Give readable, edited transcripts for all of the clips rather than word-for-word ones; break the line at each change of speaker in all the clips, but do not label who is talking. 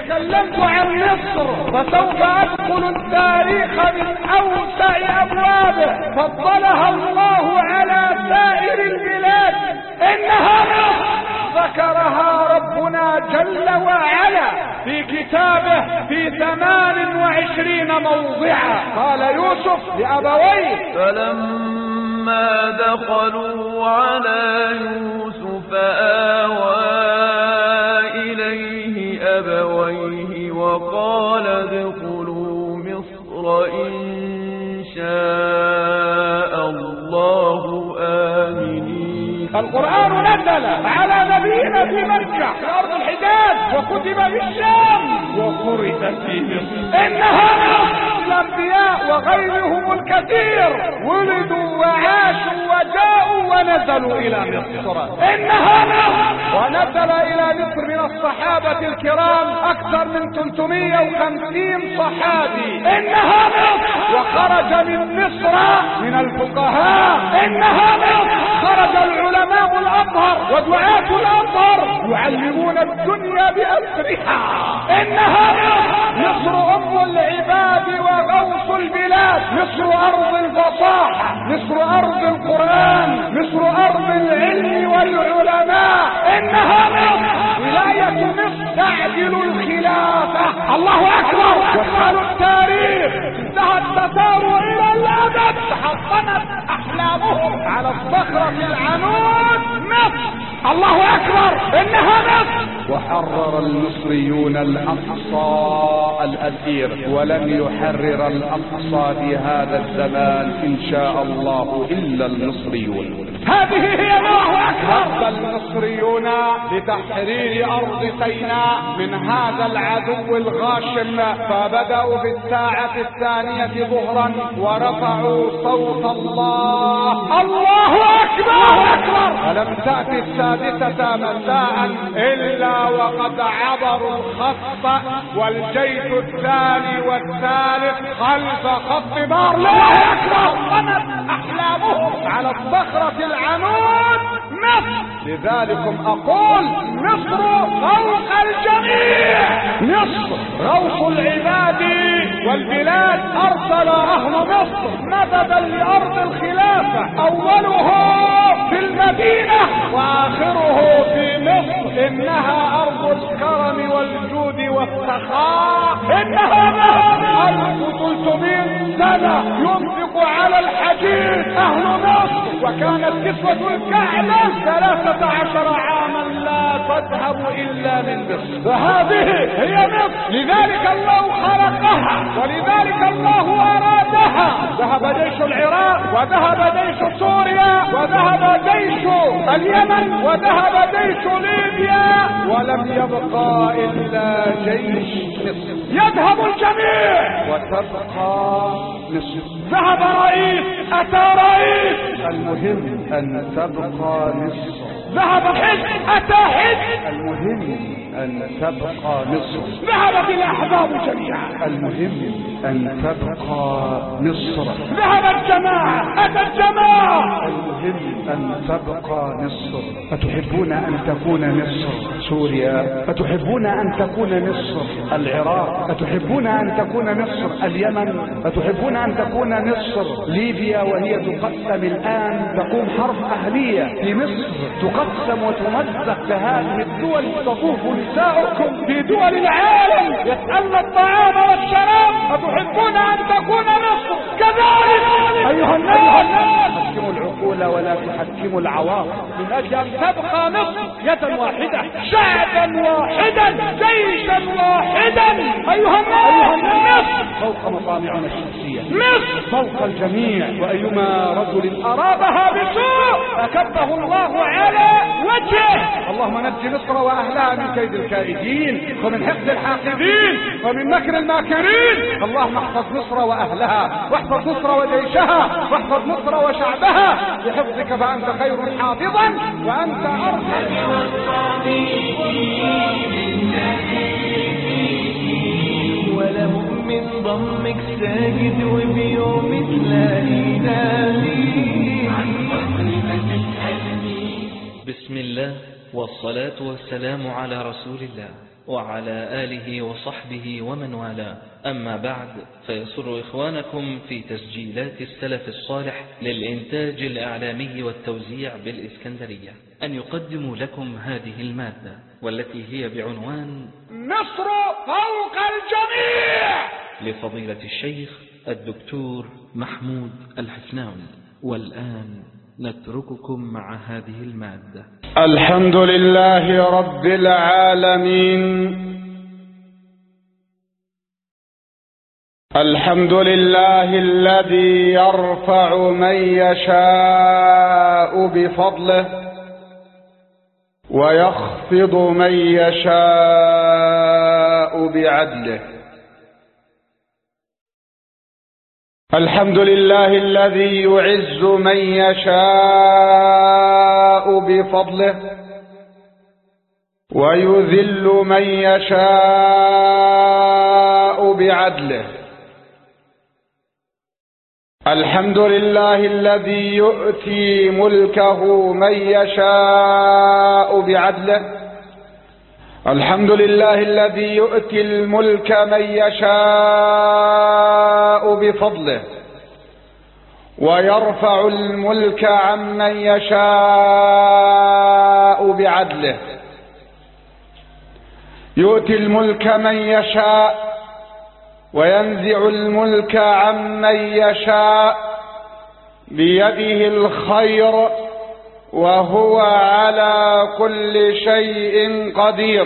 تكلمت عن مصر فسوف أدخل التاريخ من أوسع أبوابه. فضلها الله على سائر البلاد. إنها مصر ذكرها ربنا جل وعلا في كتابه في 28 موضعا. قال يوسف لأبويه
فلما دخلوا على يوسف آوى إليه أبويه وقال ادخلوا مصر إن شاء الله آمنين.
القرآن نزل على نبينا في مكة في أرض الحجاز وكتب بالشام وقرئ في مصر. إنها مصر. الأنبياء وغيرهم الكثير ولدوا وعاشوا وجاءوا ونزلوا إلى مصر. إنها مصر. ونزل إلى مصر من الصحابة الكرام أكثر من 350 صحابي. إنها مصر. وخرج من مصر من الفقهاء. إنها مصر. خرج العلماء الأطهر ودعاة الأطهر يعلمون الدنيا بأسرها. إنها مصر أم العباد وغوث البلاد. مصر أرض الفصاحة. مصر أرض القرآن. مصر أرض العلم والعلماء. إنها مصر. ولاية مصر تعدل الخلافة. الله أكبر. وقالوا التاريخ انتهى التسار إلى الأبد. تحطمت أحلامهم على الصخرة العنود مصر. الله أكبر. إنها مصر. وحرر المصريون الأقصى الأثير ولن يحرر الأقصى في هذا الزمان إن شاء الله إلا المصريون. هذه هي. الله أكبر. المصريون لتحرير أرض سيناء من هذا العدو الغاشم فبدأوا في الساعة 2 ظهرا ورفعوا صوت الله. الله أكبر. فلم تأتي 6 مساء إلا وقد عبروا الخط والجيش الثاني والثالث خلف خط نار. الله أكبر. قامت أحلامهم على الصخرة العنود مصر. لذلكم أقول مصر فوق الجميع. مصر غوث العباد والبلاد. أرسل أهل مصر مددا لأرض الخلافة أوله في المدينة وآخره في مصر. إنها أرض الكرم والجود والسخاء. إنها 1300 سنة ينفق على الحديد أهل مصر. وكانت كسوة الكعبة 13 عاما لا تذهب إلا من مصر. فهذه هي مصر. لذلك الله خلقها ولذلك الله أرادها. ذهب جيش العراق وذهب جيش سوريا وذهب جيش اليمن وذهب جيش ليبيا ولم يبقى إلا جيش مصر. يذهب الجميع وتبقى مصر. ذهب رئيس أتى رئيس. المهم أن تبقى مصر. ذهب حزب أتى حزب. المهم أن تبقى مصر. ذهبت الأحزاب جميعا. المهم أن تبقى مصر. ذهبت جماعة أتى الجماعة. المهم أن تبقى مصر. أتحبون أن تكون مصر سوريا؟ أتحبون أن تكون مصر العراق؟ أتحبون أن تكون مصر اليمن؟ أتحبون أن تكون مصر ليبيا وهي تقسم الآن تقوم حرب أهلية في مصر تقسم وتمزق كهذه الدول. تطوف نساؤكم في دول العالم يسألن الطعام والشراب. أتحبون أن تكون مصر كذلك؟ أيها الناس حكموا العقول ولا تحكموا العواطف من أجل أن تبقى مصر يدا واحدة شعبا واحدا جيشا واحدا. أيها الناس فوق مطامعنا الشخصية. مصر فوق الجميع. وأيما رجل أرادها بسوء أكبه الله على وجهه. اللهم نجي مصر وأهلها من كيد الكائدين ومن حقد الحاقدين ومن مكر الماكرين. اللهم احفظ مصر وأهلها واحفظ مصر وجيشها واحفظ مصر وشعبها بحفظك فأنت خير حافظا وأنت أرحم.
ولا مؤمن ضمك ساجد وبيوم تلاقي.
بسم الله والصلاة والسلام على رسول الله. وعلى آله وصحبه ومن والاه. أما بعد، فيسر إخوانكم في تسجيلات السلف الصالح للإنتاج الإعلامي والتوزيع بالإسكندرية أن يقدموا لكم هذه المادة، والتي هي بعنوان
مصر فوق الجميع،
لفضيلة الشيخ الدكتور محمود الحفناوي. والآن نترككم مع هذه المادة.
الحمد لله رب العالمين، الحمد لله الذي يرفع من يشاء بفضله ويخفض من يشاء بعدله. الحمد لله الذي يعز من يشاء بفضله ويذل من يشاء بعدله. الحمد لله الذي يؤتي ملكه من يشاء بعدله. الحمد لله الذي يؤتي الملك من يشاء بفضله ويرفع الملك عمن يشاء بعدله. يؤتي الملك من يشاء وينزع الملك عمن يشاء، بيده الخير وهو على كل شيء قدير.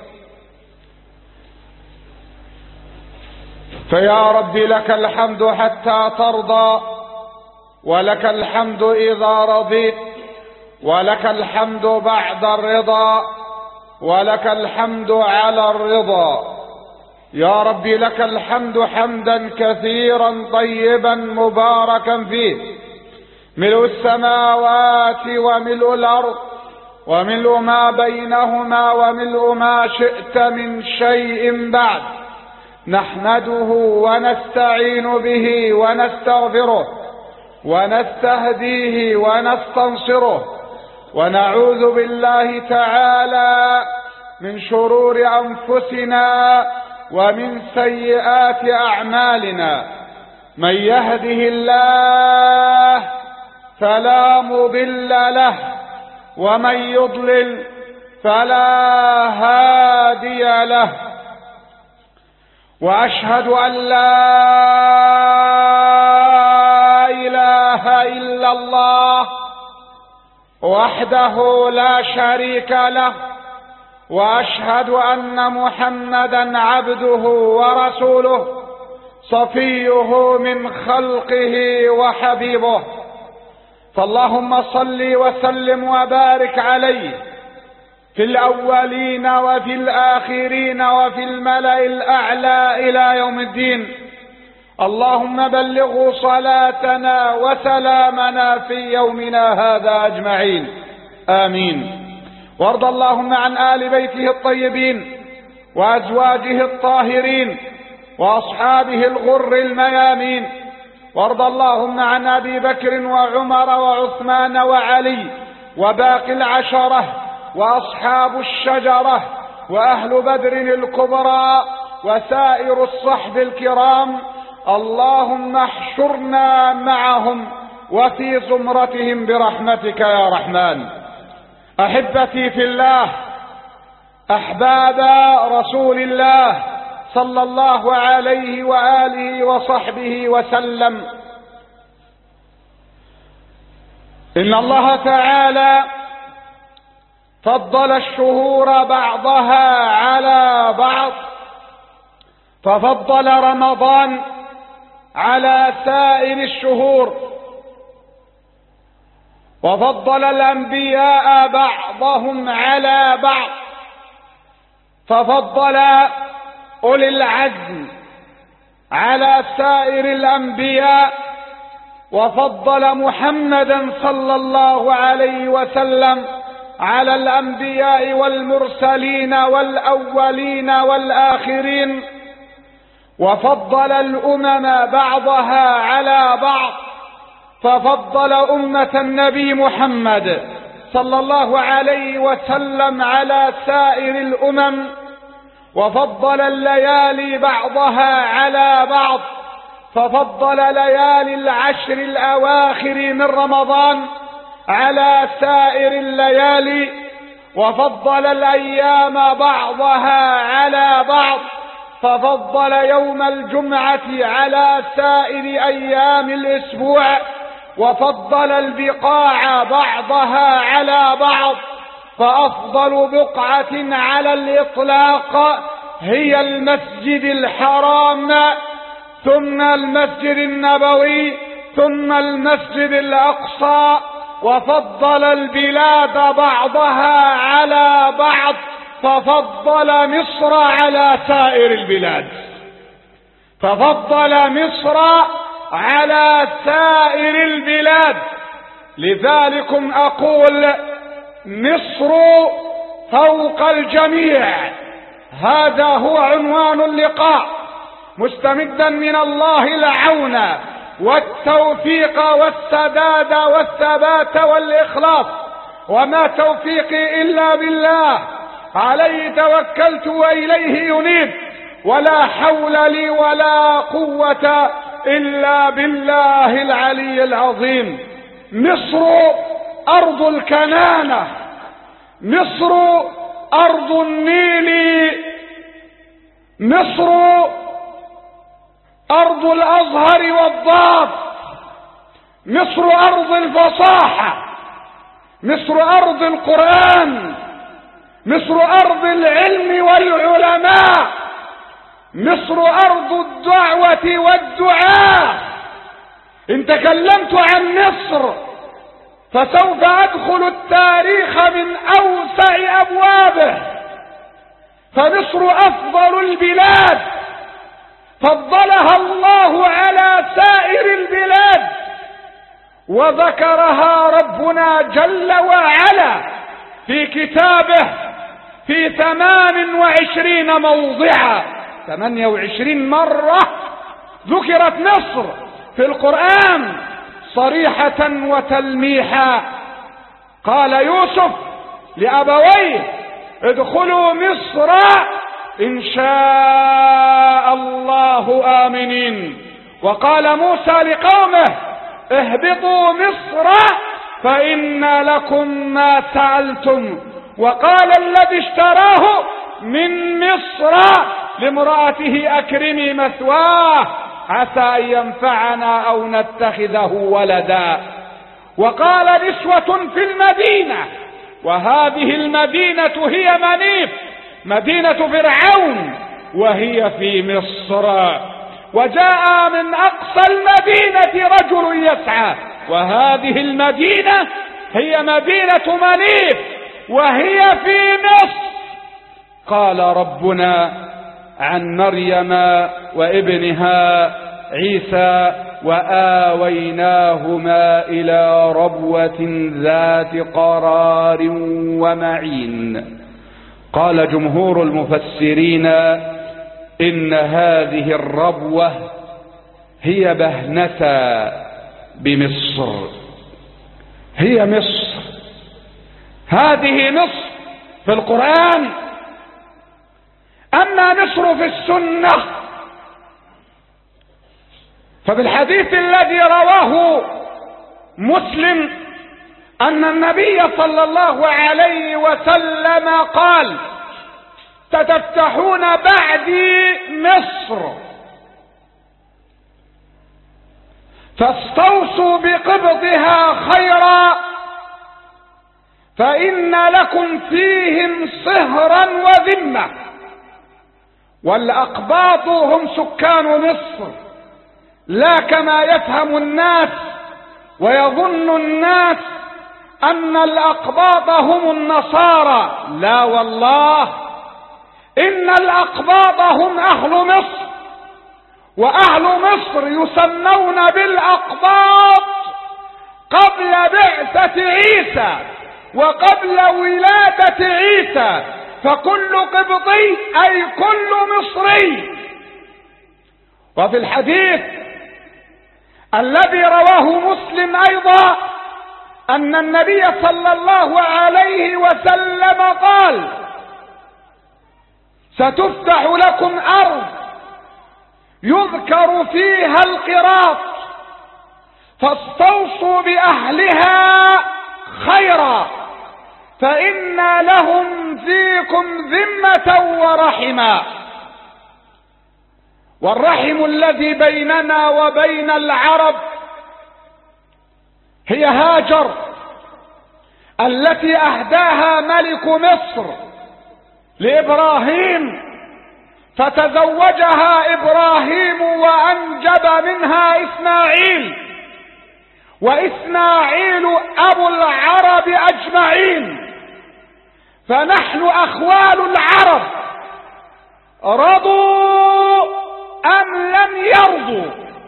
فيا رب لك الحمد حتى ترضى، ولك الحمد إذا رضيت، ولك الحمد بعد الرضا، ولك الحمد على الرضا. يا رب لك الحمد حمدا كثيرا طيبا مباركا فيه، ملء السماوات وملء الأرض وملء ما بينهما وملء ما شئت من شيء بعد. نحمده ونستعين به ونستغفره ونستهديه ونستنصره، ونعوذ بالله تعالى من شرور أنفسنا ومن سيئات أعمالنا. من يهده الله فلا مضل له، ومن يضلل فلا هادي له. وأشهد أن لا إله إلا الله وحده لا شريك له، وأشهد أن محمدا عبده ورسوله صفيه من خلقه وحبيبه. فاللهم صل وسلم وبارك عليه في الأولين وفي الآخرين وفي الملأ الأعلى إلى يوم الدين. اللهم بلغوا صلاتنا وسلامنا في يومنا هذا أجمعين، آمين. وارض اللهم عن آل بيته الطيبين وأزواجه الطاهرين وأصحابه الغر الميامين. وارض اللهم عن أبي بكر وعمر وعثمان وعلي وباقي العشرة وأصحاب الشجرة وأهل بدر الكبرى وسائر الصحب الكرام. اللهم احشرنا معهم وفي زمرتهم برحمتك يا رحمن. أحبتي في الله، أحباب رسول الله صلى الله عليه وآله وصحبه وسلم، إن الله تعالى فضل الشهور بعضها على بعض، ففضل رمضان على سائر الشهور، وفضل الأنبياء بعضهم على بعض، ففضل أولي العزم على سائر الأنبياء، وفضل محمدا صلى الله عليه وسلم على الأنبياء والمرسلين والأولين والآخرين، وفضل الأمم بعضها على بعض، ففضل أمة النبي محمد صلى الله عليه وسلم على سائر الأمم، وفضل الليالي بعضها على بعض، ففضل ليالي العشر الأواخر من رمضان على سائر الليالي، وفضل الأيام بعضها على بعض، ففضل يوم الجمعة على سائر أيام الأسبوع، وفضل البقاع بعضها على بعض، فأفضل بقعة على الإطلاق هي المسجد الحرام، ثم المسجد النبوي، ثم المسجد الأقصى، وفضل البلاد بعضها على بعض، ففضل مصر على سائر البلاد، ففضل مصر على سائر البلاد. لذلكم أقول مصر فوق الجميع. هذا هو عنوان اللقاء، مستمدا من الله العون والتوفيق والسداد والثبات والإخلاص، وما توفيقي إلا بالله، عليه توكلت وإليه ينيب، ولا حول لي ولا قوة إلا بالله العلي العظيم. مصر أرض الكنانة، مصر أرض النيل، مصر أرض الأزهر والضاد، مصر أرض الفصاحة، مصر أرض القرآن، مصر أرض العلم والعلماء، مصر أرض الدعوة والدعاء. إن تكلمت عن مصر فسوف أدخل التاريخ من أوسع أبوابه، فمصر أفضل البلاد، فضلها الله على سائر البلاد، وذكرها ربنا جل وعلا في كتابه في 28 موضعا، 28 مرة ذكرت مصر في القرآن صريحة وتلميحا. قال يوسف لأبويه ادخلوا مصر إن شاء الله آمنين، وقال موسى لقومه اهبطوا مصر فإن لكم ما سألتم، وقال الذي اشتراه من مصر لامرأته أكرمي مثواه عسى أن ينفعنا أو نتخذه ولدا. وقال نسوة في المدينة، وهذه المدينة هي منيف، مدينة فرعون، وهي في مصر. وجاء من أقصى المدينة رجل يسعى، وهذه المدينة هي مدينة منيف، وهي في مصر. قال ربنا عن مريم وابنها عيسى وآويناهما إلى ربوة ذات قرار ومعين. قال جمهور المفسرين إن هذه الربوة هي بهنة بمصر، هي مصر، هذه مصر في القرآن. أما مصر في السنة فبالحديث الذي رواه مسلم أن النبي صلى الله عليه وسلم قال ستفتحون بعدي مصر فاستوصوا بقبضها خيرا فإن لكم فيهم صهرا وذمة. والأقباط هم سكان مصر، لا كما يفهم الناس ويظن الناس أن الأقباط هم النصارى، لا والله، إن الأقباط هم أهل مصر، وأهل مصر يسمون بالأقباط قبل بعثة عيسى وقبل ولادة عيسى، فكل قبطي أي كل مصري. وفي الحديث الذي رواه مسلم أيضا أن النبي صلى الله عليه وسلم قال ستفتح لكم أرض يذكر فيها القراط، فاستوصوا بأهلها خيرا، فإن لهم فيكم ذمة ورحما. والرحم الذي بيننا وبين العرب هي هاجر التي أهداها ملك مصر لإبراهيم، فتزوجها إبراهيم وأنجب منها إسماعيل، وإسماعيل أبو العرب أجمعين. فنحن أخوال العرب، رضوا أم لم يرضوا،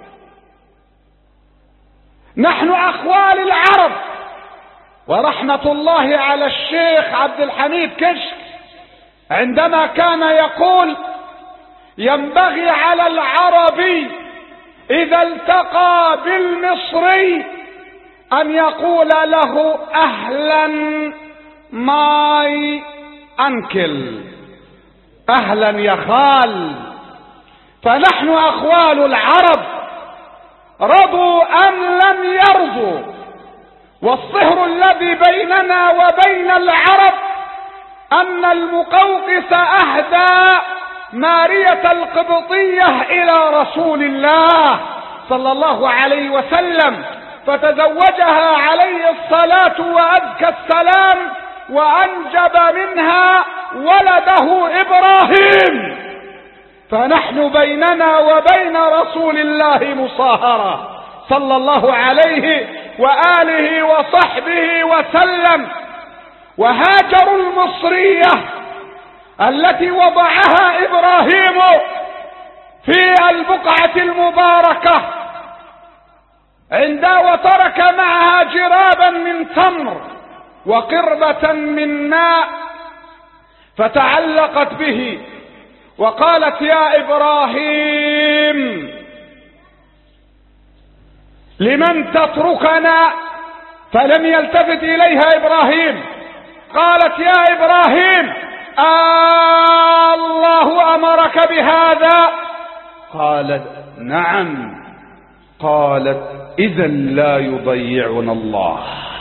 نحن أخوال العرب. ورحمة الله على الشيخ عبد الحميد كشك عندما كان يقول: ينبغي على العربي إذا التقى بالمصري أن يقول له أهلا ماي أنكل، أهلا يا خال. فنحن أخوال العرب، رضوا أم لم يرضوا. والصهر الذي بيننا وبين العرب أن المقوقس أهدى مارية القبطية إلى رسول الله صلى الله عليه وسلم، فتزوجها عليه الصلاة وأزكى السلام، وأنجب منها ولده إبراهيم. فنحن بيننا وبين رسول الله مصاهرة صلى الله عليه وآله وصحبه وسلم. وهاجر المصرية التي وضعها إبراهيم في البقعة المباركة وترك معها جرابا من تمر وقربة من ماء، فتعلقت به وقالت: يا إبراهيم لمن تتركنا؟ فلم يلتفت إليها إبراهيم. قالت: يا إبراهيم الله أمرك بهذا؟ قالت: نعم. قالت: إذا لا يضيعنا الله.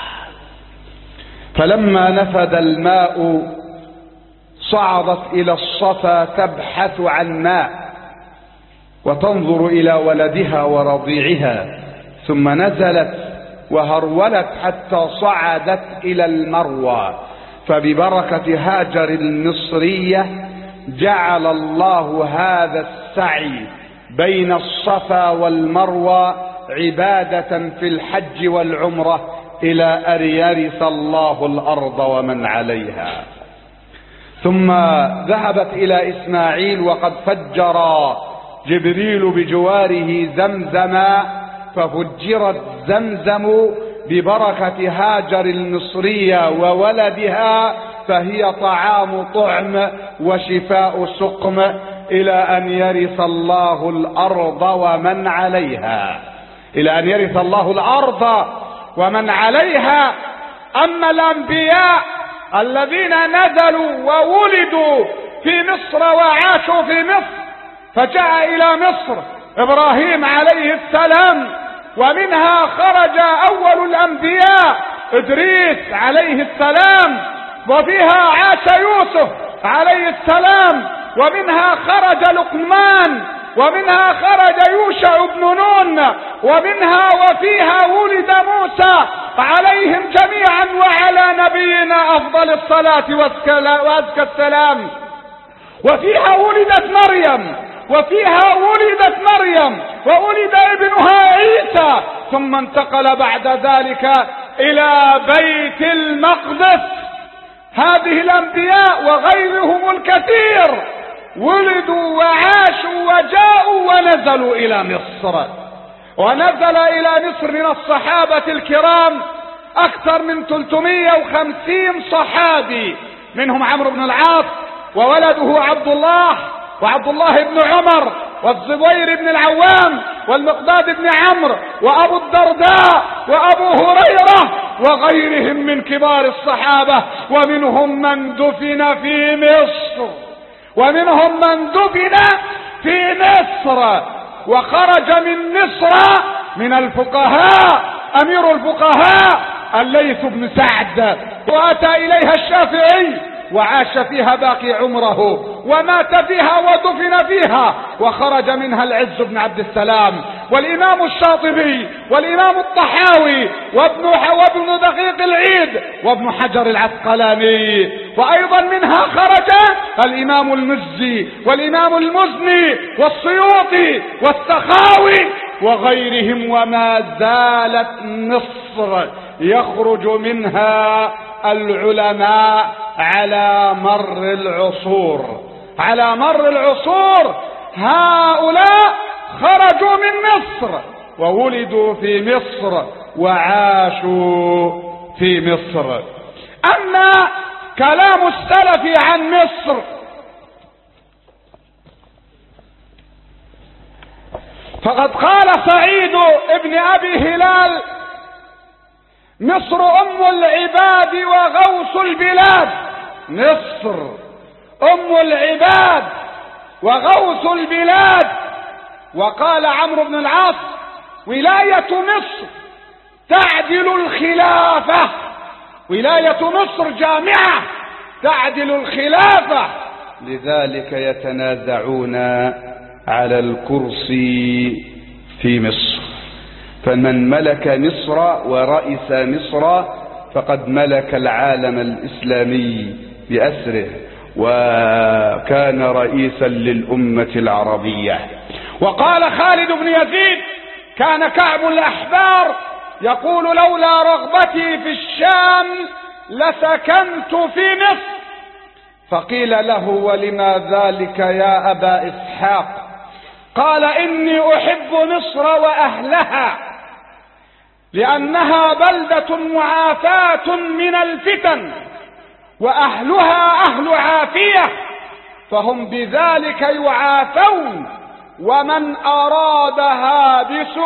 فلما نفد الماء صعدت إلى الصفا تبحث عن ماء وتنظر إلى ولدها ورضيعها، ثم نزلت وهرولت حتى صعدت إلى المروى. فببركة هاجر المصرية جعل الله هذا السعي بين الصفا والمروى عبادة في الحج والعمرة إلى أن يرث الله الأرض ومن عليها. ثم ذهبت إلى إسماعيل وقد فجر جبريل بجواره زمزما، ففجرت زمزم ببركة هاجر المصرية وولدها، فهي طعام طعم وشفاء سقم إلى أن يرث الله الأرض ومن عليها، إلى أن يرث الله الأرض ومن عليها. أما الأنبياء الذين نزلوا وولدوا في مصر وعاشوا في مصر، فجاء إلى مصر إبراهيم عليه السلام، ومنها خرج أول الأنبياء إدريس عليه السلام، وفيها عاش يوسف عليه السلام، ومنها خرج لقمان، ومنها خرج يوشع بن نون، ومنها وفيها ولد موسى عليهم جميعا وعلى نبينا أفضل الصلاة وأزكى السلام. وفيها ولدت مريم، وولد ابنها عيسى، ثم انتقل بعد ذلك إلى بيت المقدس. هذه الأنبياء وغيرهم الكثير ولدوا وعاشوا وجاءوا ونزلوا إلى مصر. ونزل إلى مصر من الصحابة الكرام أكثر من 350 صحابي، منهم عمرو بن العاص وولده عبد الله، وعبد الله بن عمر، والزبير بن العوام، والمقداد بن عمرو، وأبو الدرداء، وأبو هريرة، وغيرهم من كبار الصحابة. ومنهم من دفن في مصر، ومنهم من دفن في مصر، وخرج من مصر من الفقهاء امير الفقهاء الليث بن سعد، واتى اليها الشافعي وعاش فيها باقي عمره، ومات فيها ودفن فيها، وخرج منها العز بن عبد السلام والامام الشاطبي والامام الطحاوي وابن دقيق العيد وابن حجر العسقلاني، وايضا منها خرج الامام المزي والامام المزني والسيوطي والسخاوي وغيرهم، وما زالت مصر يخرج منها العلماء على مر العصور. على مر العصور هؤلاء خرجوا من مصر وولدوا في مصر وعاشوا في مصر. أما كلام السلف عن مصر فقد قال سعيد ابن أبي هلال: مصر أم العباد وغوث البلاد. مصر أم العباد وغوث البلاد. وقال عمرو بن العاص: ولاية مصر تعدل الخلافة. ولاية مصر جامعة تعدل الخلافة، لذلك يتنازعون على الكرسي في مصر. فمن ملك مصر ورئس مصر فقد ملك العالم الإسلامي بأسره، وكان رئيسا للأمة العربية. وقال خالد بن يزيد: كان كعب الأحبار يقول: لولا رغبتي في الشام لسكنت في مصر. فقيل له: ولما ذلك يا أبا إسحاق؟ قال: إني أحب مصر وأهلها، لأنها بلدة معافاة من الفتن، وأهلها أهل عافية، فهم بذلك يعافون، ومن أرادها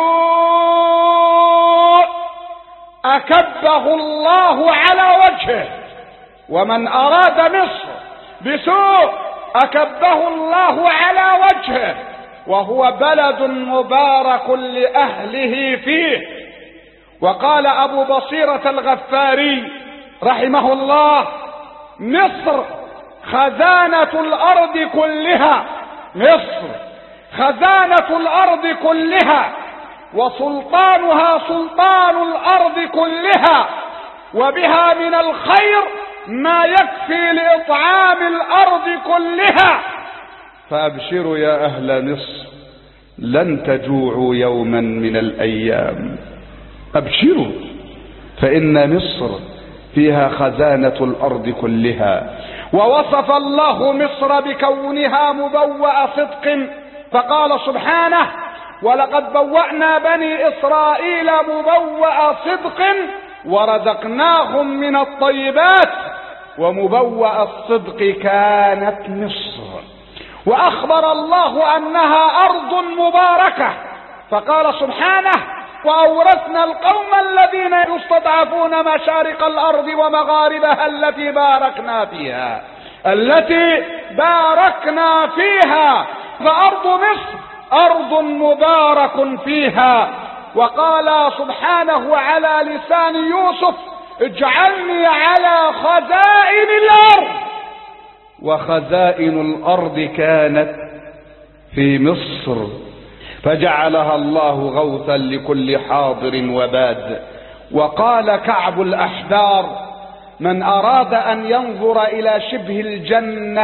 بسوء أكبه الله على وجهه. ومن أراد مصر بسوء أكبه الله على وجهه، وهو بلد مبارك لأهله فيه. وقال أبو بصيرة الغفاري رحمه الله: مصر خزانة الأرض كلها. مصر خزانة الأرض كلها، وسلطانها سلطان الأرض كلها، وبها من الخير ما يكفي لإطعام الأرض كلها. فأبشروا يا أهل مصر، لن تجوعوا يوما من الأيام. أبشروا، فإن مصر فيها خزانة الأرض كلها. ووصف الله مصر بكونها مبوأ صدق، فقال سبحانه: ولقد بوأنا بني إسرائيل مبوأ صدق ورزقناهم من الطيبات. ومبوأ الصدق كانت مصر. وأخبر الله أنها أرض مباركة، فقال سبحانه: وأورثنا القوم الذين يستضعفون مشارق الأرض ومغاربها التي باركنا فيها. التي باركنا فيها، فأرض مصر أرض مبارك فيها. وقال سبحانه على لسان يوسف: اجعلني على خزائن الأرض. وخزائن الأرض كانت في مصر، فجعلها الله غوثا لكل حاضر وباد. وقال كعب الأحبار: من أراد أن ينظر إلى شبه الجنة،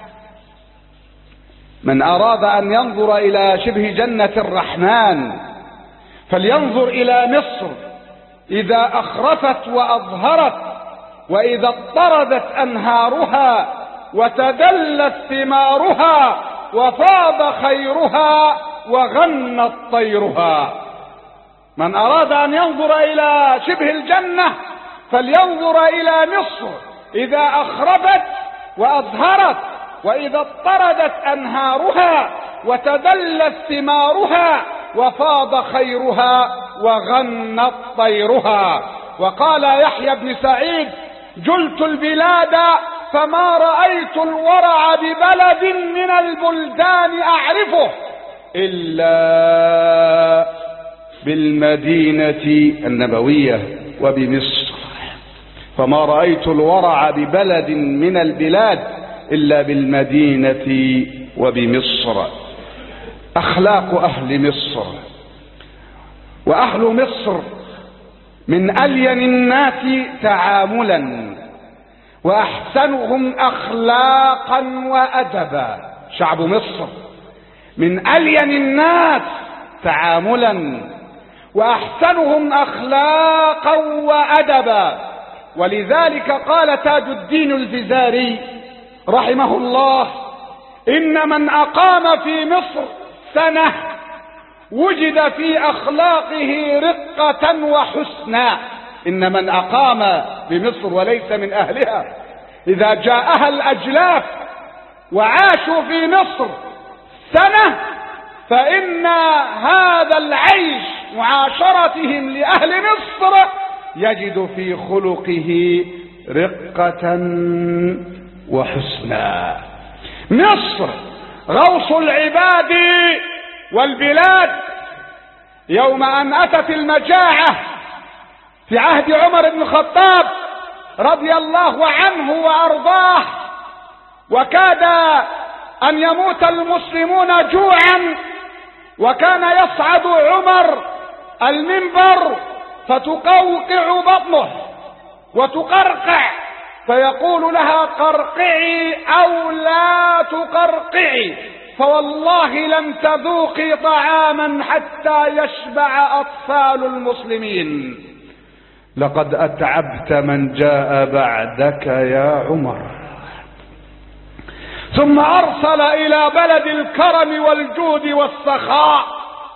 من أراد أن ينظر إلى شبه جنة الرحمن فلينظر إلى مصر إذا أخرفت وأظهرت، وإذا اضطردت أنهارها وتدلت ثمارها وفاض خيرها وغنت طيرها. من أراد أن ينظر إلى شبه الجنة فلينظر إلى مصر إذا أخربت وأظهرت، وإذا اضطردت أنهارها وتدلت ثمارها وفاض خيرها وغنت طيرها. وقال يحيى بن سعيد: جلت البلاد فما رأيت الورع ببلد من البلدان أعرفه إلا بالمدينة النبوية وبمصر. فما رأيت الورع ببلد من البلاد إلا بالمدينة وبمصر. أخلاق أهل مصر، وأهل مصر من ألين الناس تعاملا وأحسنهم أخلاقا وأدبا. شعب مصر من ألين الناس تعاملا وأحسنهم أخلاقا وأدبا. ولذلك قال تاج الدين الجزاري رحمه الله: إن من أقام في مصر سنة وجد في أخلاقه رقة وحسنا. إن من أقام بمصر وليس من أهلها، إذا جاءها الأجلاف وعاشوا في مصر سنة فإن هذا العيش معاشرتهم لأهل مصر يجد في خلقه رقة وحسنا. مصر غوص العباد والبلاد. يوم أن أتت المجاعة في عهد عمر بن الخطاب رضي الله عنه وأرضاه، وكاد أن يموت المسلمون جوعا، وكان يصعد عمر المنبر فتقوقع بطنه وتقرقع، فيقول لها: قرقعي أو لا تقرقعي، فوالله لم تذوقي طعاما حتى يشبع أطفال المسلمين. لقد أتعبت من جاء بعدك يا عمر. ثم أرسل إلى بلد الكرم والجود والسخاء،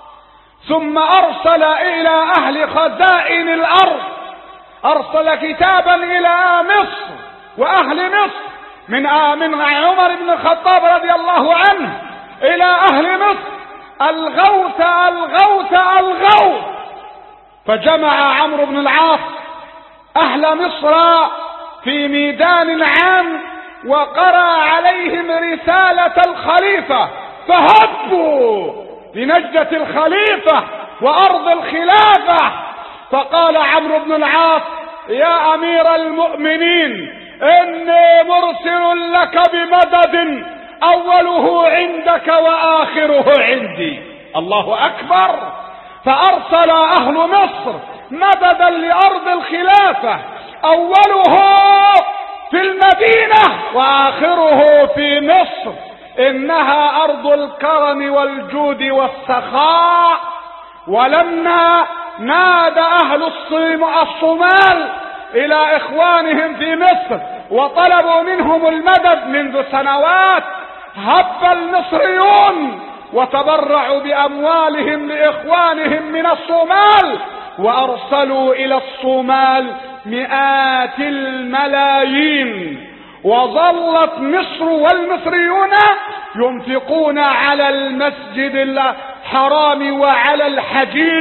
ثم أرسل إلى أهل خزائن الأرض، أرسل كتابا إلى مصر وأهل مصر من عمر بن الخطاب رضي الله عنه إلى أهل مصر: الغوث الغوث الغوث. فجمع عمرو بن العاص أهل مصر في ميدان عام وقرأ عليهم رسالة الخليفة، فهبوا لنجدة الخليفة وأرض الخلافة. فقال عمرو بن العاص: يا أمير المؤمنين، إني مرسل لك بمدد أوله عندك وآخره عندي. الله أكبر. فأرسل أهل مصر مددا لأرض الخلافة، أوله في المدينة وآخره في مصر. إنها أرض الكرم والجود والسخاء. ولما نادى أهل الصومال إلى إخوانهم في مصر وطلبوا منهم المدد منذ سنوات، هب المصريون وتبرعوا بأموالهم لإخوانهم من الصومال، وأرسلوا إلى الصومال مئات الملايين. وظلت مصر والمصريون ينفقون على المسجد الحرام وعلى الحجيج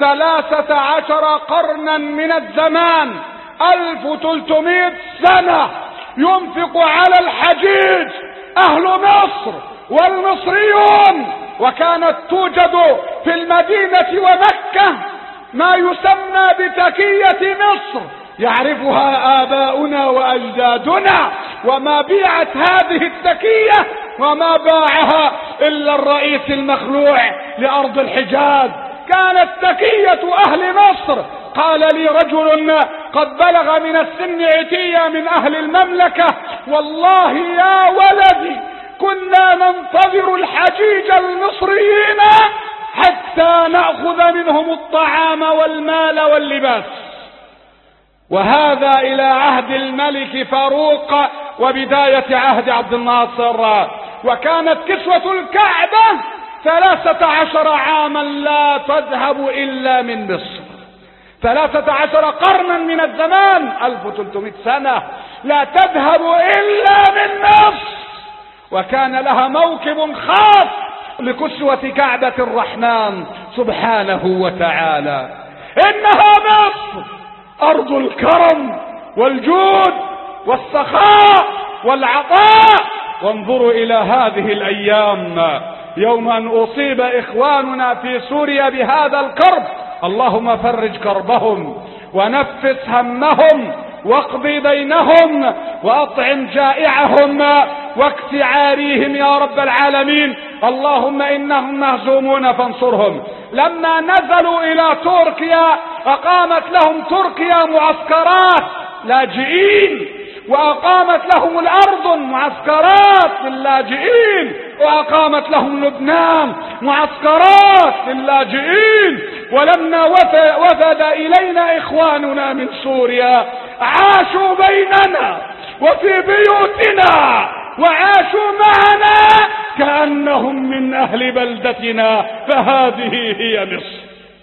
13 قرنا من الزمان، 1300 سنة ينفق على الحجيج أهل مصر والمصريون. وكانت توجد في المدينة ومكة ما يسمى بتكية مصر، يعرفها آباؤنا وأجدادنا، وما بيعت هذه التكية وما باعها إلا الرئيس المخلوع لأرض الحجاز. كانت تكية أهل مصر. قال لي رجل قد بلغ من السن عتية من أهل المملكة: والله يا ولدي كنا ننتظر الحجيج المصريين حتى نأخذ منهم الطعام والمال واللباس. وهذا إلى عهد الملك فاروق وبداية عهد عبد الناصر. وكانت كسوة الكعبة 13 عاما لا تذهب إلا من مصر، 13 قرنا من الزمان، 1300 سنة لا تذهب إلا من مصر. وكان لها موكب خاص لكسوة كعبة الرحمن سبحانه وتعالى. إنها مصر أرض الكرم والجود والسخاء. والعطاء. وانظروا إلى هذه الأيام، يوم أن أصيب إخواننا في سوريا بهذا الكرب، اللهم فرج كربهم ونفس همهم واقض دينهم وأطعم جائعهم واكس عاريهم يا رب العالمين. اللهم إنهم مهزومون فانصرهم. لما نزلوا إلى تركيا أقامت لهم تركيا معسكرات لاجئين، وأقامت لهم الأردن معسكرات للاجئين، وأقامت لهم لبنان معسكرات للاجئين. ولما وفد إلينا إخواننا من سوريا عاشوا بيننا وفي بيوتنا وعاشوا معنا كأنهم من أهل بلدتنا. فهذه هي مصر،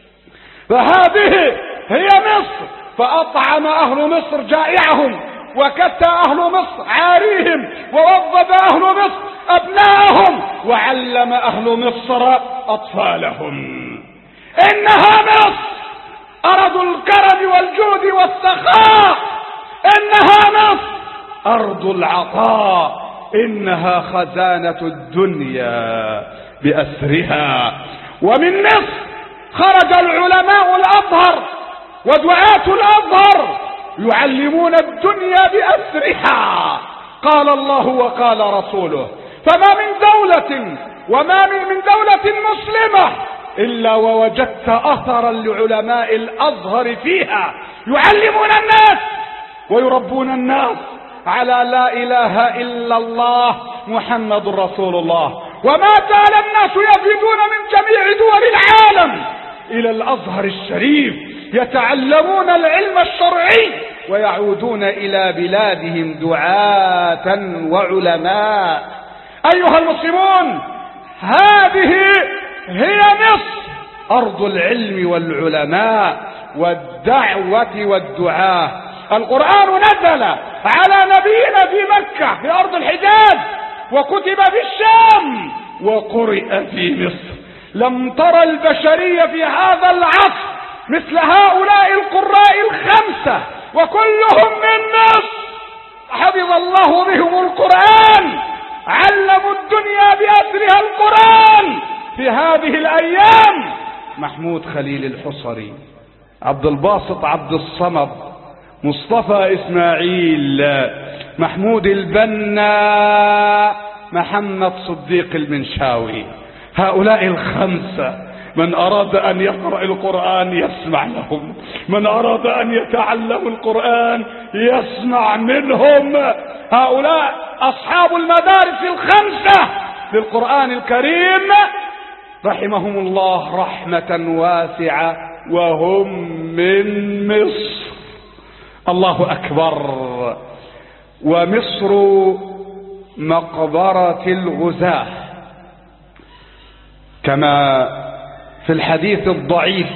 فهذه هي مصر. فأطعم أهل مصر جائعهم، وكتى أهل مصر عاريهم، ووظف أهل مصر أبناءهم، وعلم أهل مصر أطفالهم. إنها مصر أرض الكرم والجود والسخاء، إنها مصر أرض العطاء، إنها خزانة الدنيا بأسرها. ومن مصر خرج العلماء الأزهر ودعاة الأزهر يعلمون الدنيا بأسرها. قال الله وقال رسوله. فما من دولة وما من دولة مسلمة إلا ووجدت أثرا لعلماء الأزهر فيها، يعلمون الناس ويربون الناس على لا إله إلا الله محمد رسول الله. وما زال الناس يفدون من جميع دول العالم إلى الأزهر الشريف يتعلمون العلم الشرعي ويعودون إلى بلادهم دعاة وعلماء. أيها المسلمون، هذه هي مصر أرض العلم والعلماء والدعوة والدعاة. القرآن نزل على نبينا في مكة في أرض الحجاز، وكتب في الشام، وقرئ في مصر. لم ترى البشرية في هذا العصر مثل هؤلاء القراء الخمسة، وكلهم من مصر. حفظ الله بهم القرآن، علموا الدنيا بأسرها القرآن في هذه الأيام. محمود خليل الحصري، عبد الباسط عبد الصمد، مصطفى إسماعيل، محمود البنا، محمد صديق المنشاوي. هؤلاء الخمسة من أراد أن يقرأ القرآن يسمع لهم، من أراد أن يتعلم القرآن يسمع منهم. هؤلاء أصحاب المدارس الخمسة للقرآن الكريم رحمهم الله رحمة واسعة، وهم من مصر. الله أكبر. ومصر مقبرة الغزاة، كما في الحديث الضعيف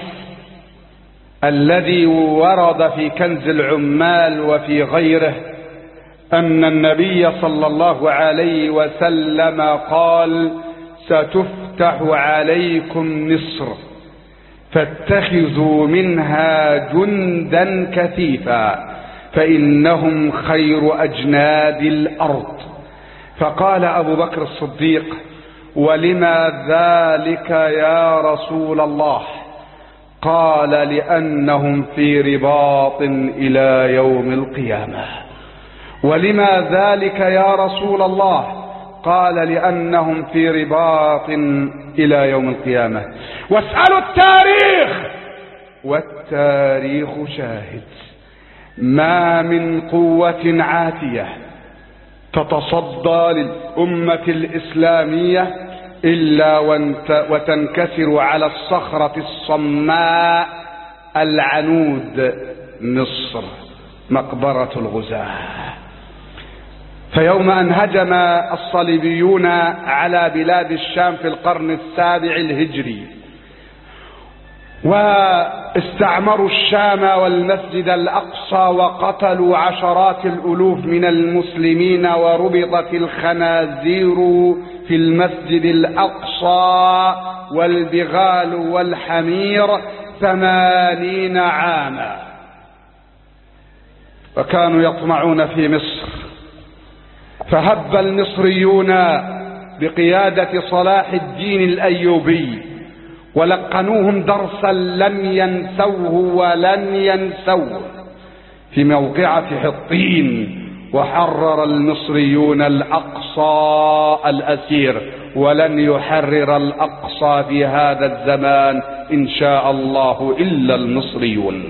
الذي ورد في كنز العمال وفي غيره أن النبي صلى الله عليه وسلم قال: ستفتح عليكم مصر فاتخذوا منها جندا كثيفا فإنهم خير أجناد الأرض. فقال أبو بكر الصديق: ولما ذلك يا رسول الله؟ قال: لأنهم في رباط إلى يوم القيامة. ولما ذلك يا رسول الله؟ قال: لأنهم في رباط إلى يوم القيامة. واسألوا التاريخ والتاريخ شاهد. ما من قوة عاتية تتصدى للأمة الإسلامية إلا وتنكسر على الصخرة الصماء العنود مصر، مقبرة الغزاة. فيوم أن هجم الصليبيون على بلاد الشام في القرن السابع الهجري واستعمروا الشام والمسجد الأقصى وقتلوا عشرات الألوف من المسلمين وربطت الخنازير في المسجد الأقصى والبغال والحمير 80 عاما، وكانوا يطمعون في مصر فهب المصريون بقيادة صلاح الدين الأيوبي ولقنوهم درسا لم ينسوه ولن ينسوه في موقعة حطين، وحرر المصريون الأقصى الأسير، ولن يحرر الأقصى في هذا الزمان إن شاء الله إلا المصريون.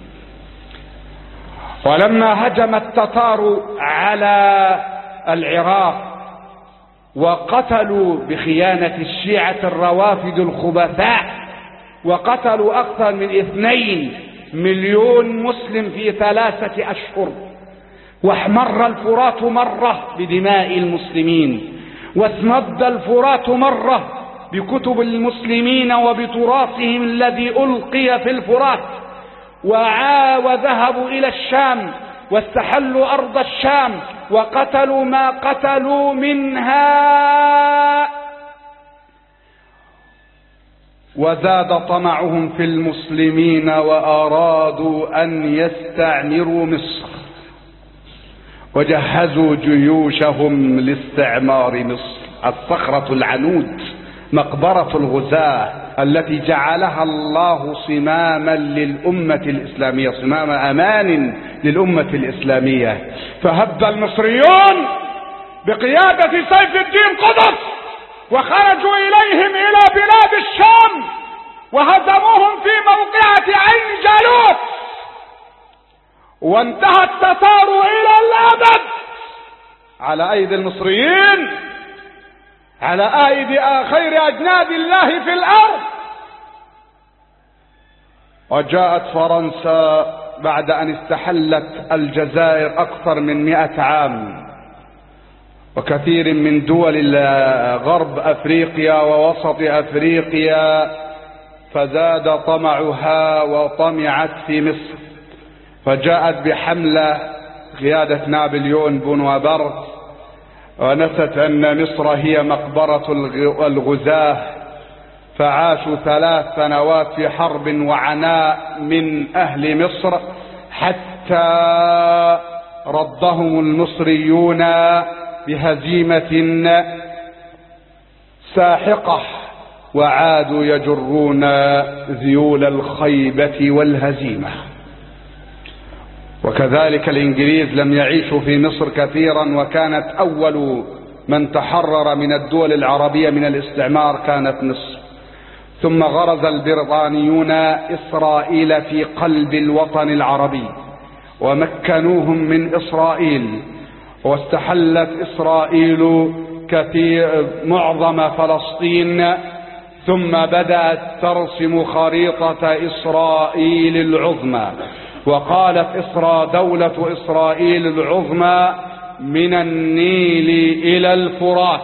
ولما هجم التتار على العراق وقتلوا بخيانة الشيعة الروافد الخبثاء، وقتلوا أكثر من 2 مليون مسلم في 3 أشهر، واحمر الفرات مرة بدماء المسلمين، واسمد الفرات مرة بكتب المسلمين وبتراثهم الذي ألقي في الفرات، وذهبوا إلى الشام واستحلوا أرض الشام وقتلوا ما قتلوا منها، وزاد طمعهم في المسلمين وأرادوا أن يستعمروا مصر، وجهزوا جيوشهم لاستعمار مصر. الصخرة العنود مقبرة الغزاة التي جعلها الله صماما للأمة الإسلامية، صمام أمان للأمة الإسلامية. فهب المصريون بقيادة سيف الدين قطز وخرجوا إليهم إلى بلاد الشام وهزموهم في موقعة عين جالوت، وانتهى التتار إلى الأبد على أيدي المصريين، على أيدي خير أجناد الله في الأرض. وجاءت فرنسا بعد أن استحلت الجزائر أكثر من 100 عام، وكثير من دول غرب أفريقيا ووسط أفريقيا، فزاد طمعها وطمعت في مصر، فجاءت بحملة قيادة نابليون بونابرت، ونست أن مصر هي مقبرة الغزاة، فعاشوا 3 سنوات في حرب وعناء من أهل مصر حتى ردهم المصريون بهزيمة ساحقة، وعادوا يجرون ذيول الخيبة والهزيمة. وكذلك الإنجليز لم يعيشوا في مصر كثيرا، وكانت أول من تحرر من الدول العربية من الاستعمار كانت مصر. ثم غرز البريطانيون إسرائيل في قلب الوطن العربي ومكنوهم من إسرائيل، واستحلت إسرائيل معظم فلسطين، ثم بدأت ترسم خريطة إسرائيل العظمى، وقالت دولة إسرائيل العظمى من النيل إلى الفرات،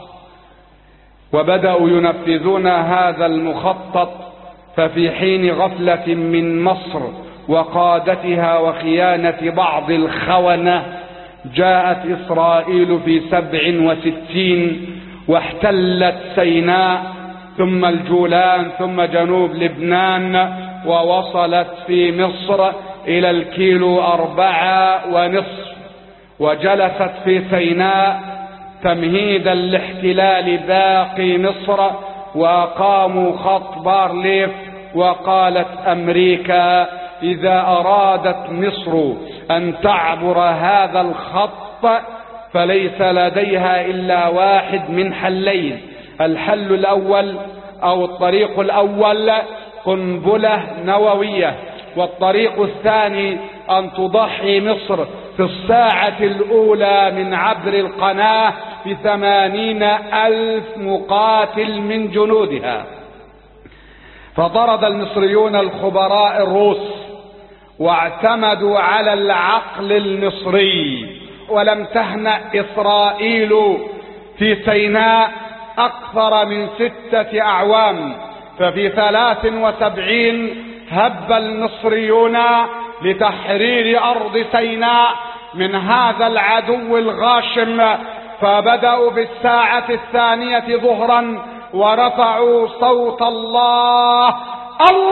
وبدأوا ينفذون هذا المخطط. ففي حين غفلة من مصر وقادتها وخيانة بعض الخونة، جاءت إسرائيل في 67 واحتلت سيناء ثم الجولان ثم جنوب لبنان، ووصلت في مصر إلى الكيلو 4.5، وجلست في سيناء تمهيدا لاحتلال باقي مصر، وأقاموا خط بارليف. وقالت أمريكا إذا أرادت مصر أن تعبر هذا الخط فليس لديها إلا واحد من حلين: الحل الأول أو الطريق الأول قنبلة نووية، والطريق الثاني أن تضحي مصر في الساعة الأولى من عبر القناة ب80,000 مقاتل من جنودها. فطرد المصريون الخبراء الروس واعتمدوا على العقل المصري، ولم تهنأ إسرائيل في سيناء أكثر من 6 أعوام. ففي 73 هب المصريون لتحرير أرض سيناء من هذا العدو الغاشم، فبدأوا بالساعة 2 ظهرا ورفعوا صوت الله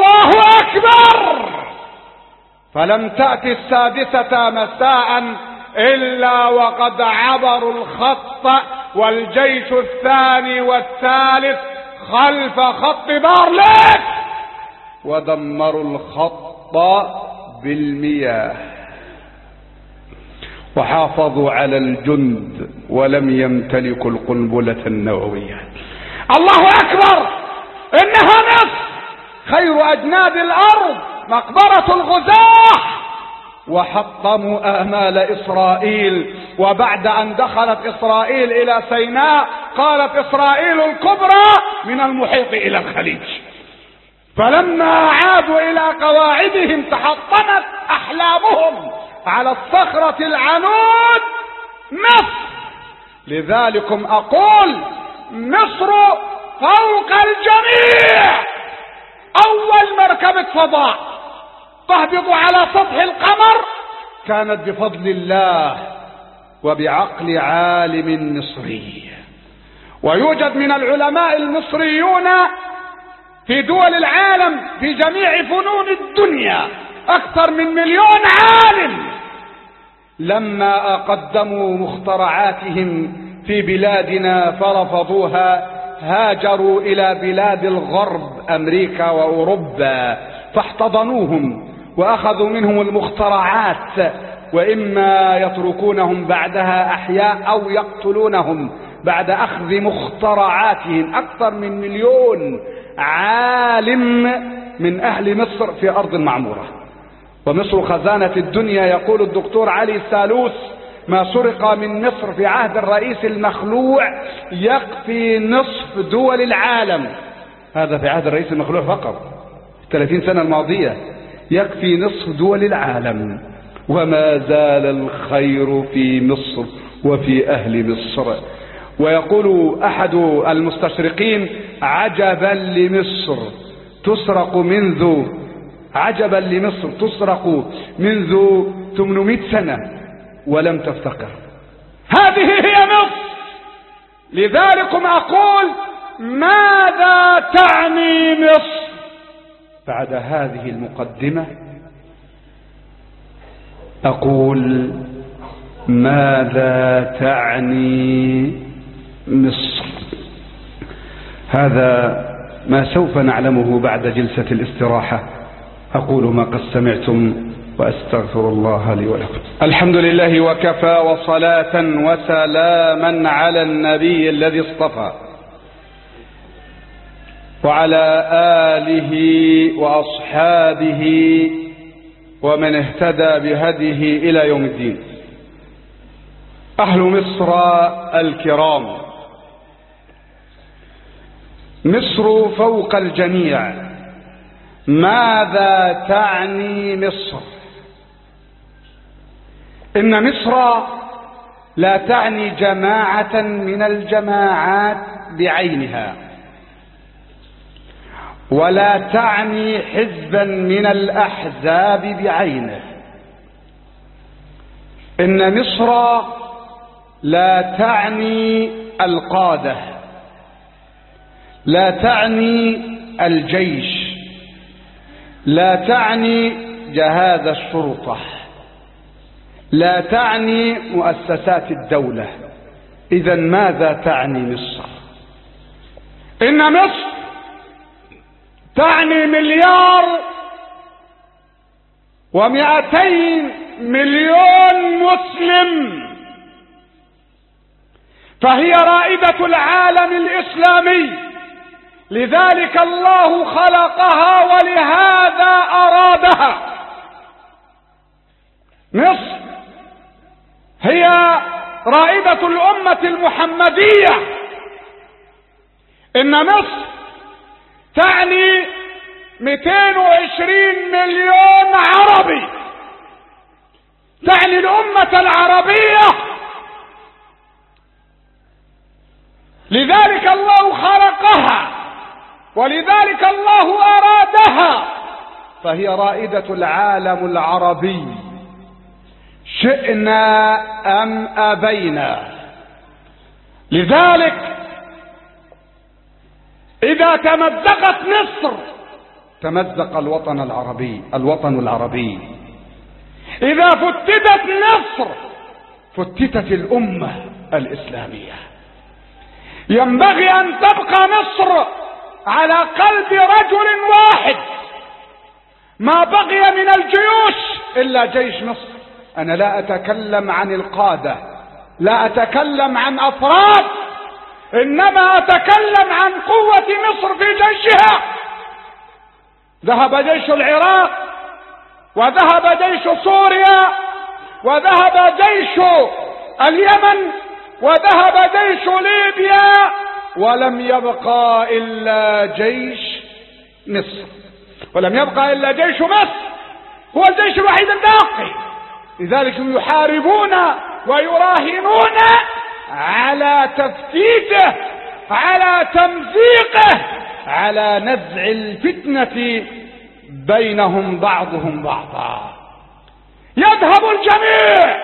أكبر، فلم تأتي 6 مساء إلا وقد عبروا الخط والجيش الثاني والثالث خلف خط بارليف ودمروا الخط بالمياه وحافظوا على الجند ولم يمتلكوا القنبلة النووية. الله أكبر، إنها مصر خير أجناد الأرض، مقبرة الغزاة. وحطموا آمال إسرائيل، وبعد أن دخلت إسرائيل إلى سيناء قالت إسرائيل الكبرى من المحيط إلى الخليج. فلما عادوا إلى قواعدهم تحطمت أحلامهم على الصخرة العنود مصر. لذلكم أقول مصر فوق الجميع. أول مركبة فضاء تهبط على سطح القمر كانت بفضل الله وبعقل عالم مصري. ويوجد من العلماء المصريون في دول العالم في جميع فنون الدنيا أكثر من 1,000,000 عالم. لما قدموا مخترعاتهم في بلادنا فرفضوها هاجروا إلى بلاد الغرب أمريكا وأوروبا فاحتضنوهم وأخذوا منهم المخترعات، وإما يتركونهم بعدها أحياء أو يقتلونهم بعد أخذ مخترعاتهم. أكثر من 1,000,000 عالم من أهل مصر في أرض المعمورة، ومصر خزانة الدنيا. يقول الدكتور علي سالوس ما سرق من مصر في عهد الرئيس المخلوع يكفي نصف دول العالم. هذا في عهد الرئيس المخلوع فقط 30 سنة الماضية، يكفي نصف دول العالم. وما زال الخير في مصر وفي أهل مصر. ويقول أحد المستشرقين عجبا لمصر تسرق منذ 800 سنة ولم تفتقر. هذه هي مصر. لذلكم أقول ماذا تعني مصر بعد هذه المقدمة؟ أقول ماذا تعني مصر؟ هذا ما سوف نعلمه بعد جلسة الاستراحة. أقول ما قد سمعتم وأستغفر الله لي ولكم. الحمد لله وكفى، وصلاة وسلاما على النبي الذي اصطفى، وعلى آله وأصحابه ومن اهتدى بهديه إلى يوم الدين. أهل مصر الكرام، مصر فوق الجميع. ماذا تعني مصر؟ إن مصر لا تعني جماعة من الجماعات بعينها، ولا تعني حزبا من الأحزاب بعينه. إن مصر لا تعني القادة، لا تعني الجيش، لا تعني جهاز الشرطة، لا تعني مؤسسات الدولة. إذا ماذا تعني مصر؟ إن مصر تعني 1,200,000,000 مسلم، فهي رائدة العالم الإسلامي. لذلك الله خلقها ولهذا أرادها. مصر هي رائدة الأمة المحمدية. إن مصر تعني 220 مليون عربي، تعني الأمة العربية. لذلك الله خلقها ولذلك الله أرادها، فهي رائدة العالم العربي شئنا أم أبينا. لذلك إذا تمزقت مصر تمزق الوطن العربي. إذا فتتت مصر فتتت الأمة الإسلامية. ينبغي أن تبقى مصر على قلب رجل واحد، ما بقي من الجيوش إلا جيش مصر. أنا لا أتكلم عن القادة، لا أتكلم عن أفراد، إنما أتكلم عن قوة مصر في جيشها. ذهب جيش العراق، وذهب جيش سوريا، وذهب جيش اليمن، وذهب جيش ليبيا، ولم يبقى إلا جيش مصر، ولم يبقى إلا جيش مصر، هو الجيش الوحيد الباقي. لذلك يحاربون ويراهنون على تفتيته، على تمزيقه، على نزع الفتنة بينهم بعضهم بعضا. يذهب الجميع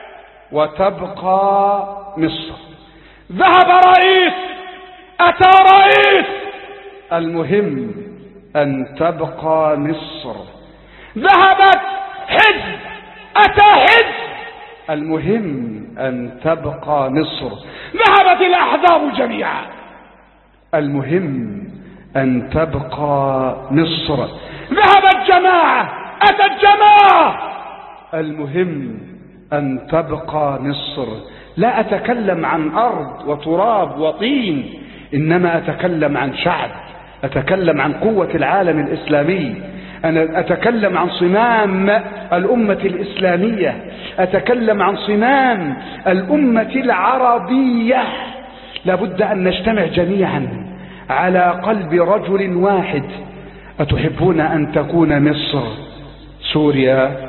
وتبقى مصر. ذهب رئيس، أتى رئيس، المهم أن تبقى مصر. ذهبت حزب، أتى حزب، المهم أن تبقى مصر. ذهبت الأحزاب جميعا، المهم أن تبقى مصر. ذهبت جماعة، أتت جماعة، المهم أن تبقى مصر. لا أتكلم عن أرض وتراب وطين، إنما أتكلم عن شعب، أتكلم عن قوة العالم الإسلامي، أنا أتكلم عن صمام الأمة الإسلامية، أتكلم عن صمام الأمة العربية. لابد أن نجتمع جميعا على قلب رجل واحد. أتحبون أن تكون مصر سوريا؟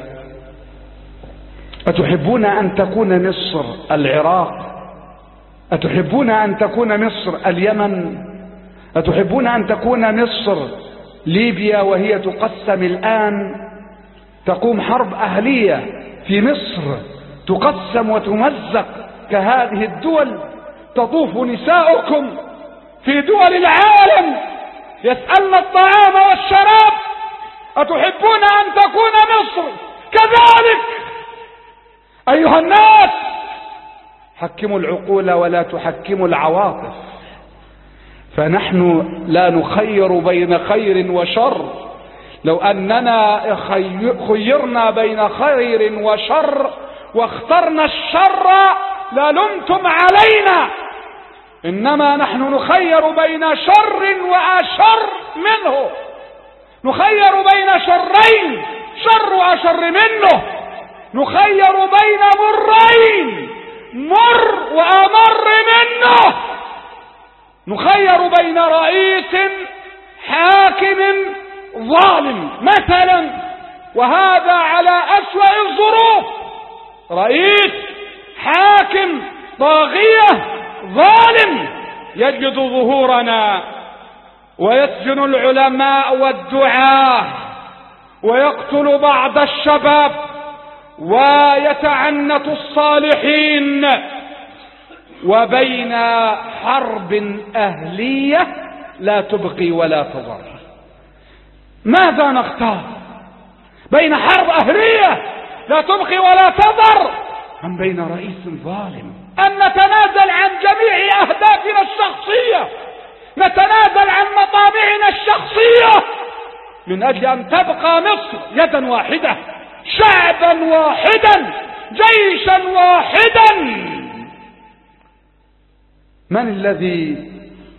أتحبون أن تكون مصر العراق؟ أتحبون أن تكون مصر اليمن؟ أتحبون أن تكون مصر ليبيا وهي تقسم الآن؟ تقوم حرب أهلية في مصر، تقسم وتمزق كهذه الدول. تطوف نساؤكم في دول العالم يسألن الطعام والشراب. أتحبون أن تكون مصر كذلك؟ أيها الناس، حكموا العقول ولا تحكموا العواطف، فنحن لا نخير بين خير وشر. لو أننا خيرنا بين خير وشر واخترنا الشر للمتم علينا، إنما نحن نخير بين شر وأشر منه، نخير بين شرين، شر وأشر منه، نخير بين مرين، مر وأمر منه، نخير بين رئيس حاكم ظالم مثلا، وهذا على أسوأ الظروف، رئيس حاكم طاغية ظالم يجد ظهورنا ويسجن العلماء والدعاة ويقتل بعض الشباب ويتعنت الصالحين، وبين حرب أهلية لا تبقي ولا تضر. ماذا نختار؟ بين حرب أهلية لا تبقي ولا تضر، أم بين رئيس ظالم؟ أن نتنازل عن جميع أهدافنا الشخصية، نتنازل عن مطامعنا الشخصية من أجل أن تبقى مصر يدا واحدة، شعبا واحدا، جيشا واحدا. من الذي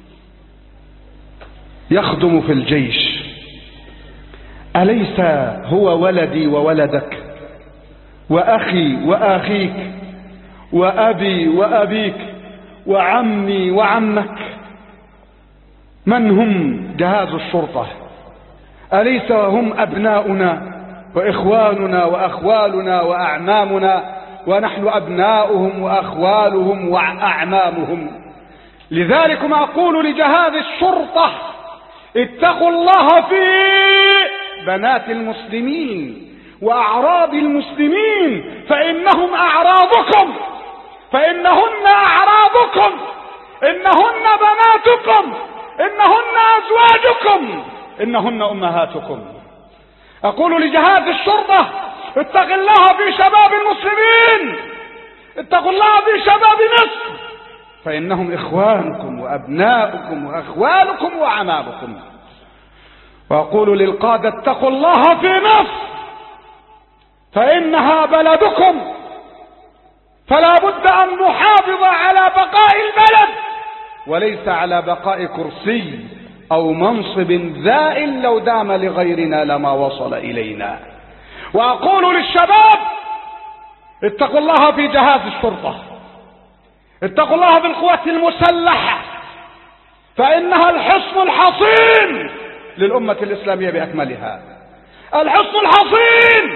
يخدم في الجيش؟ أليس هو ولدي وولدك وأخي وأخيك وأبي وأبيك وعمي وعمك؟ من هم جهاز الشرطة؟ أليس هم أبناؤنا وإخواننا وأخوالنا وأعمامنا، ونحن أبناؤهم وأخوالهم وأعمامهم؟ لذلك ما أقول لجهاز الشرطة: اتقوا الله في بنات المسلمين وأعراض المسلمين، فإنهم أعراضكم، فإنهن أعراضكم، إنهن بناتكم، إنهن أزواجكم، إنهن أمهاتكم. أقول لجهاز الشرطة: اتق الله في شباب المسلمين، اتقوا الله في شباب مصر فإنهم إخوانكم وأبناؤكم وأخوالكم وعمامكم. وأقول للقادة اتقوا الله في مصر فإنها بلدكم، فلا بد أن نحافظ على بقاء البلد وليس على بقاء كرسي أو منصب زائل لو دام لغيرنا لما وصل إلينا. وأقول للشباب اتقوا الله في جهاز الشرطة، اتقوا الله في القوات المسلحة، فإنها الحصن الحصين للأمة الإسلامية بأكملها، الحصن الحصين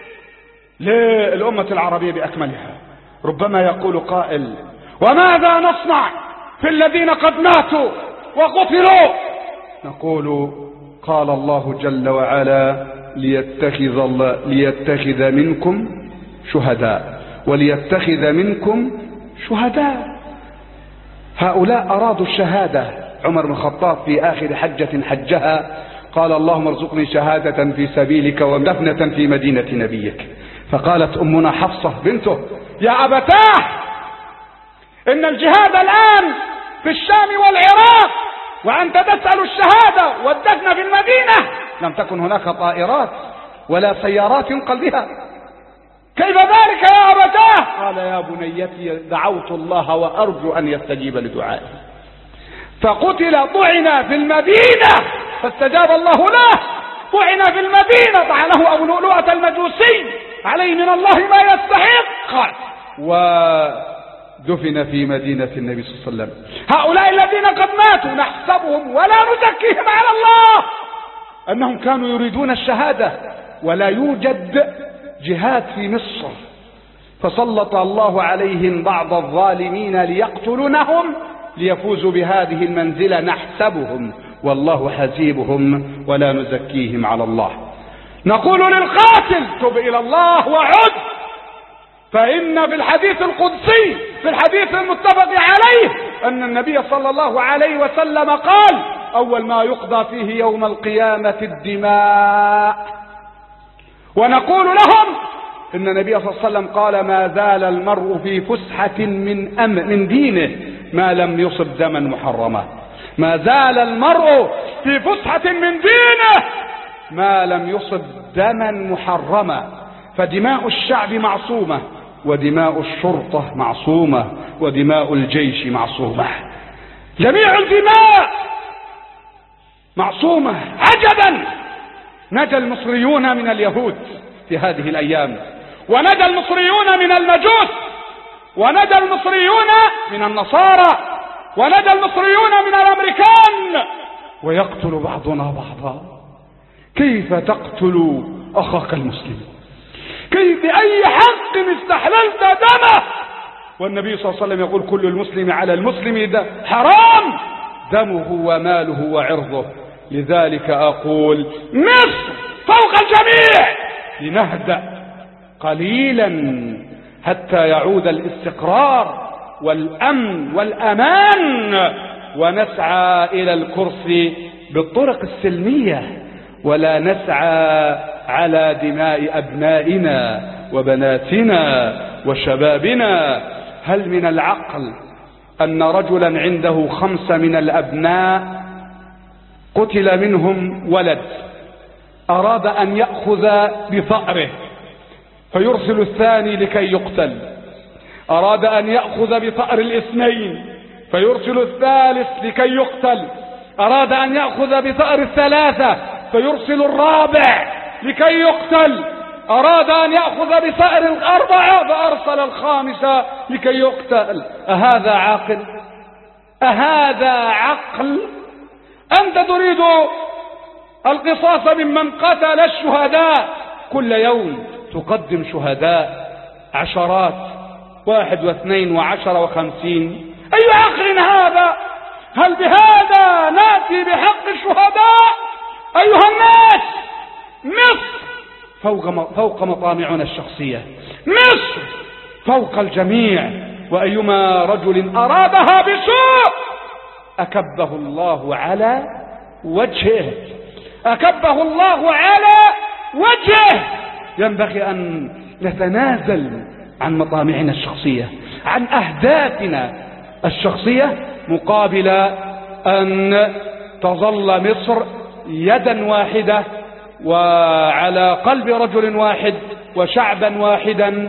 للأمة العربية بأكملها. ربما يقول قائل وماذا نصنع في الذين قد ماتوا وقتلوا؟ نقول قال الله جل وعلا ليتخذ منكم شهداء وليتخذ منكم شهداء. هؤلاء أرادوا الشهادة. عمر بن الخطاب في آخر حجة حجها قال اللهم ارزقني شهادة في سبيلك ودفنة في مدينة نبيك. فقالت أمنا حفصة بنته يا أبتاه إن الجهاد الآن في الشام والعراق وأنت تسأل الشهادة والدفن في المدينة، لم تكن هناك طائرات ولا سيارات ينقل بها، كيف ذلك يا أبتاه؟ قال يا بنيتي دعوت الله وأرجو أن يستجيب لدعائي، فقتل طعن في المدينة فاستجاب الله له، طعن في المدينة طعنه أبو لؤلؤة المجوسي عليه من الله ما يستحق ودفن في مدينة النبي صلى الله عليه وسلم. هؤلاء الذين قد ماتوا نحسبهم ولا نزكيهم على الله أنهم كانوا يريدون الشهادة، ولا يوجد جهاد في مصر، فسلط الله عليهم بعض الظالمين ليقتلونهم ليفوزوا بهذه المنزلة. نحسبهم والله حسيبهم ولا نزكيهم على الله. نقول للقاتل تب إلى الله وعد، فإن في الحديث القدسي في الحديث المتفق عليه أن النبي صلى الله عليه وسلم قال أول ما يقضى فيه يوم القيامة الدماء. ونقول لهم إن النبي صلى الله عليه وسلم قال ما زال المرء في فسحة من دينه ما لم يصب دما محرما، ما زال المرء في فسحة من دينه ما لم يصب دما محرما. فدماء الشعب معصومة، ودماء الشرطة معصومة، ودماء الجيش معصومة، جميع الدماء معصومة. عجبا نجا المصريون من اليهود في هذه الأيام، ونجا المصريون من المجوس، ونجا المصريون من النصارى، ونجا المصريون من الأمريكان، ويقتل بعضنا بعضا. كيف تقتل أخاك المسلم؟ كيف بأي حق استحللت دمه؟ والنبي صلى الله عليه وسلم يقول كل المسلم على المسلم حرام دمه وماله وعرضه. لذلك أقول مصر فوق الجميع، لنهدأ قليلا حتى يعود الاستقرار والأمن والأمان، ونسعى إلى الكرسي بالطرق السلمية، ولا نسعى على دماء أبنائنا وبناتنا وشبابنا. هل من العقل أن رجلا عنده 5 من الأبناء قتل منهم ولد، أراد أن يأخذ بثأره فيرسل الثاني لكي يقتل، أراد أن يأخذ بثأر الاثنين فيرسل الثالث لكي يقتل، أراد أن يأخذ بثأر الثلاثة فيرسل الرابع لكي يقتل، أراد أن يأخذ بثأر الأربعة فأرسل الخامسة لكي يقتل. أهذا عاقل؟ أهذا عقل؟ أنت تريد القصاص ممن قتل الشهداء، كل يوم تقدم شهداء عشرات، 1 و2 و10 و50. أي عقل هذا؟ هل بهذا نأتي بحق الشهداء؟ أيها الناس، مصر فوق مطامعنا الشخصية، مصر فوق الجميع، وأيما رجل أرادها بسوء أكبه الله على وجهه، أكبه الله على وجهه. ينبغي أن نتنازل عن مطامعنا الشخصية، عن أهدافنا الشخصية، مقابل أن تظل مصر يدا واحدة وعلى قلب رجل واحد وشعبا واحدا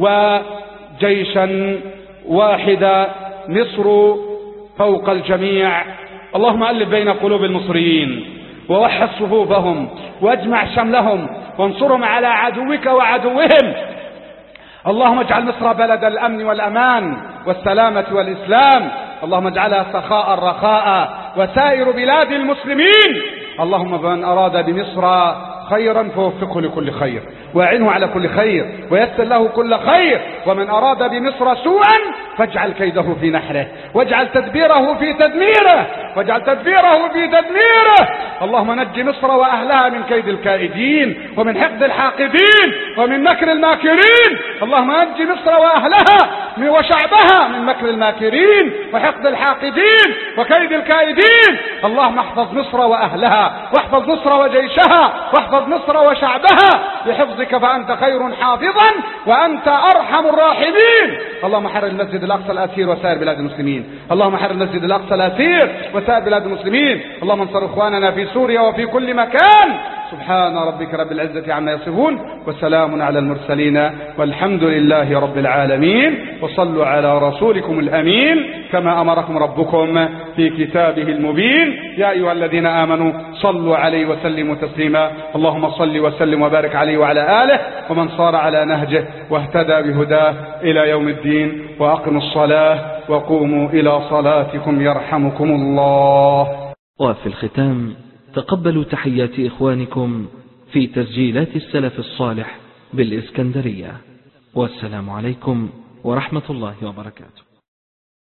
وجيشا واحدا. مصر فوق الجميع. اللهم ألف بين قلوب المصريين ووحد صفوفهم واجمع شملهم وانصرهم على عدوك وعدوهم. اللهم اجعل مصر بلد الأمن والأمان والسلامة والإسلام. اللهم اجعلها سخاء رخاء وسائر بلاد المسلمين. اللهم من أراد بمصر خيرا فوفقه لكل خير واعنه على كل خير ويسر له كل خير، ومن أراد بمصر سوءا فاجعل كيده في نحره واجعل تدبيره في تدميره واجعل تدبيره في تدميره. اللهم نج مصر وأهلها من كيد الكائدين ومن حقد الحاقدين ومن مكر الماكرين. اللهم نج مصر وأهلها وشعبها من مكر الماكرين وحقد الحاقدين وكيد الكائدين. اللهم احفظ مصر وأهلها واحفظ مصر وجيشها واحفظ مصر وشعبها بحفظك فأنت خير حافظا وأنت أرحم الراحمين. اللهم حرر المسجد الأقصى الأسير وسائر بلاد المسلمين. اللهم حرر المسجد الأقصى الأسير وسائر بلاد المسلمين. اللهم انصر إخواننا في سوريا وفي كل مكان. سبحان ربك رب العزة عما يصفون وسلام على المرسلين والحمد لله رب العالمين. وصلوا على رسولكم الأمين كما أمركم ربكم في كتابه المبين. يا أيها الذين آمنوا صلوا عليه وسلموا تسليما. اللهم صل وسلم وبارك عليه وعلى آله ومن صار على نهجه واهتدى بهداه إلى يوم الدين. وأقموا الصلاة وقوموا إلى صلاتكم يرحمكم الله.
وفي الختام تقبلوا تحيات إخوانكم في تسجيلات السلف الصالح بالإسكندرية، والسلام عليكم ورحمة الله وبركاته.